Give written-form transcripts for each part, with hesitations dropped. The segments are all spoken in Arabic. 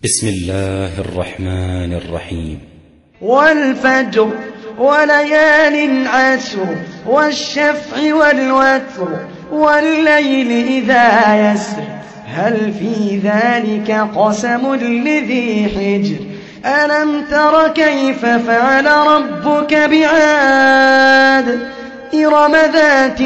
بسم الله الرحمن الرحيم. والفجر وليال عشر والشفع والوتر والليل إذا يسر هل في ذلك قسم لذي حجر ألم تر كيف فعل ربك بعاد إرم ذات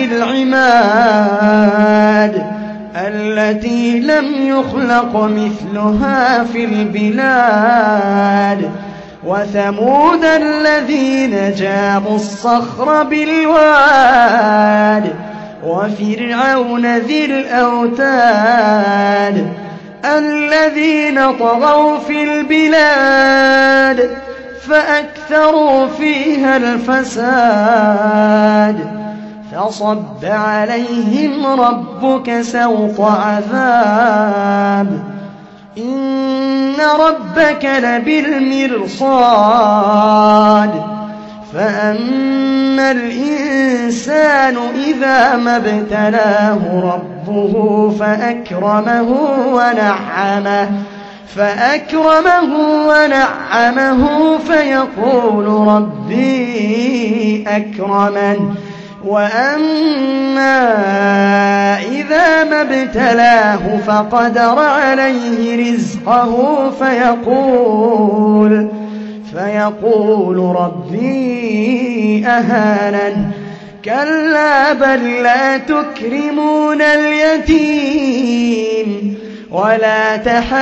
العماد التي لم يخلق مثلها في البلاد وثمود الذين جابوا الصخر بالواد وفرعون ذي الأوتاد الذين طغوا في البلاد فأكثروا فيها الفساد فصب عليهم ربك سوط عذاب إن ربك لبالمرصاد فأما الإنسان إذا ما ابتلاه ربه فأكرمه ونعمه فيقول ربي أكرمن وأما إذا ما ابتلاه فقدر عليه رزقه فيقول ربي أهانن كلا بل لا تكرمون اليتيم ولا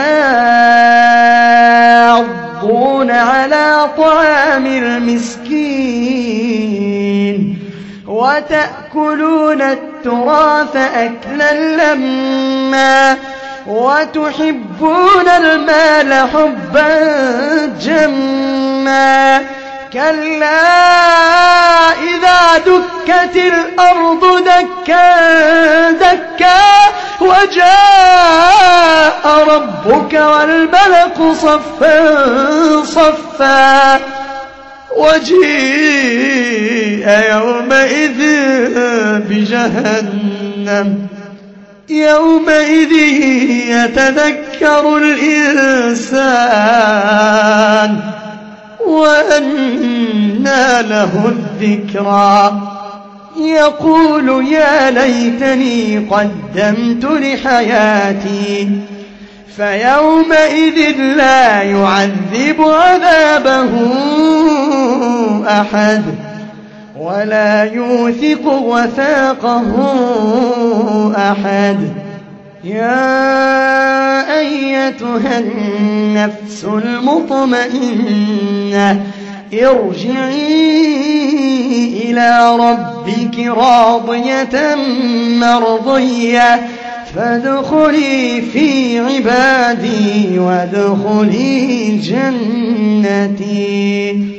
تحاضون على طعام المسكين وتأكلون التراث أكلا لما وتحبون المال حبا جما كلا إذا دكت الأرض دكا دكا وجاء ربك والملك صفا صفا وجيء يومئذ بجهنم يومئذ يتذكر الإنسان وأنى له الذكرى يقول يا ليتني قدمت لحياتي فيومئذ لا يعذب عذابه أحد ولا يوثق وثاقه أحد يا أيتها النفس المطمئنة ارجعي إلى ربك راضية مرضية فادخلي في عبادي وادخلي جنتي.